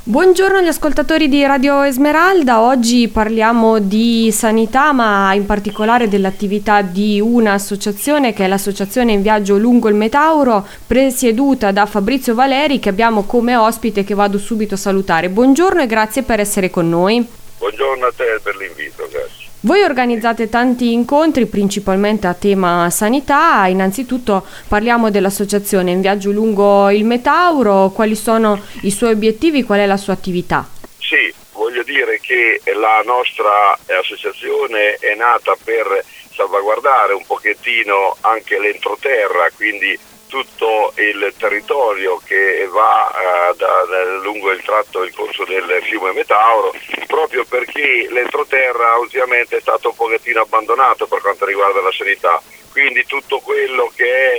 Buongiorno agli ascoltatori di Radio Esmeralda, oggi parliamo di sanità ma in particolare dell'attività di un'associazione che è l'Associazione in Viaggio Lungo il Metauro, presieduta da Fabrizio Valeri, che abbiamo come ospite, che vado subito a salutare. Buongiorno e grazie per essere con noi. Buongiorno a te per l'invito, grazie. Voi organizzate tanti incontri principalmente a tema sanità. Innanzitutto parliamo dell'Associazione in Viaggio Lungo il Metauro, quali sono i suoi obiettivi, qual è la sua attività? Sì, voglio dire che la nostra associazione è nata per salvaguardare un pochettino anche l'entroterra, quindi tutto il territorio che va lungo il tratto, il corso del fiume Metauro, proprio perché l'entroterra ultimamente è stato un pochettino abbandonato per quanto riguarda la sanità, quindi tutto quello che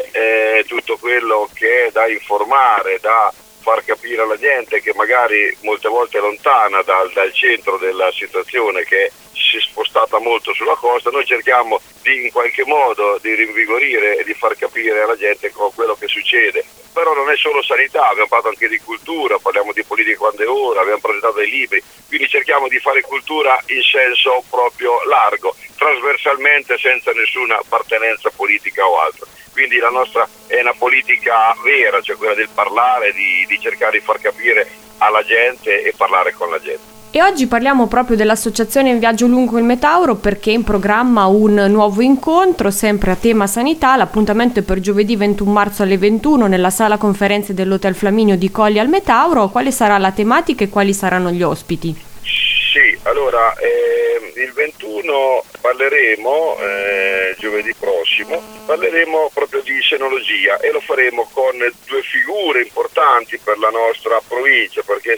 è da informare, da far capire alla gente che magari molte volte è lontana dal centro della situazione, che si è spostata molto sulla costa, noi cerchiamo in qualche modo di rinvigorire e di far capire alla gente quello che succede. Però non è solo sanità, abbiamo parlato anche di cultura, parliamo di politica quando è ora, abbiamo presentato dei libri, quindi cerchiamo di fare cultura in senso proprio largo, trasversalmente, senza nessuna appartenenza politica o altro. Quindi la nostra è una politica vera, cioè quella del parlare, di cercare di far capire alla gente e parlare con la gente. E oggi parliamo proprio dell'Associazione in Viaggio Lungo il Metauro, perché è in programma un nuovo incontro, sempre a tema sanità. L'appuntamento è per giovedì 21 marzo alle 21 nella sala conferenze dell'Hotel Flaminio di Colli al Metauro. Quale sarà la tematica e quali saranno gli ospiti? Sì, allora il 21 parleremo, giovedì prossimo, parleremo proprio di senologia e lo faremo con due figure importanti per la nostra provincia, perché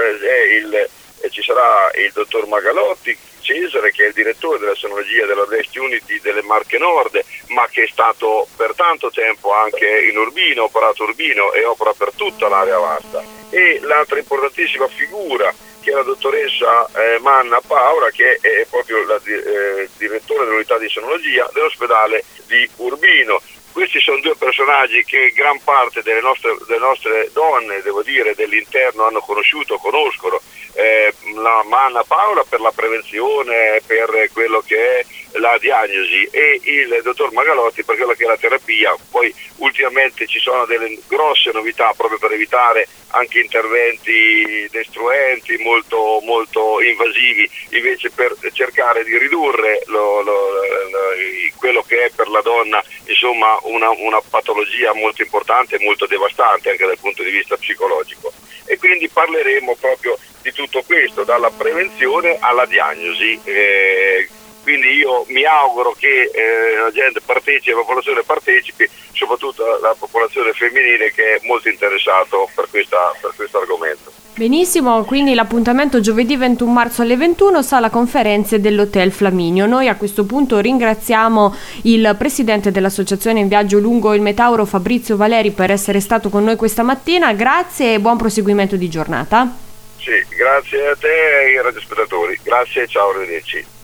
ci sarà il dottor Magalotti Cesare, che è il direttore della senologia della West Unity delle Marche Nord, ma che è stato per tanto tempo anche in Urbino, operato Urbino e opera per tutta l'area vasta. E l'altra importantissima figura, che è la dottoressa Manna Paura, che è proprio la direttore dell'unità di senologia dell'ospedale di Urbino. Questi sono due personaggi che gran parte delle nostre donne, devo dire, dell'interno conoscono. La Manna Paola per la prevenzione, per quello che è la diagnosi, e il dottor Magalotti per quello che è la terapia. Poi ultimamente ci sono delle grosse novità proprio per evitare anche interventi destruenti molto, molto invasivi, invece per cercare di ridurre quello che è per la donna, insomma, una patologia molto importante e molto devastante anche dal punto di vista psicologico. E quindi parleremo proprio di tutto questo, dalla prevenzione alla diagnosi. Quindi io mi auguro che la gente partecipi, la popolazione partecipi, soprattutto la popolazione femminile, che è molto interessato per questo argomento. Benissimo, quindi l'appuntamento giovedì 21 marzo alle 21, sala conferenze dell'Hotel Flaminio. Noi a questo punto ringraziamo il presidente dell'Associazione in Viaggio Lungo il Metauro, Fabrizio Valeri, per essere stato con noi questa mattina. Grazie e buon proseguimento di giornata. Sì, grazie a te e ai radiospettatori. Grazie, ciao, arrivederci.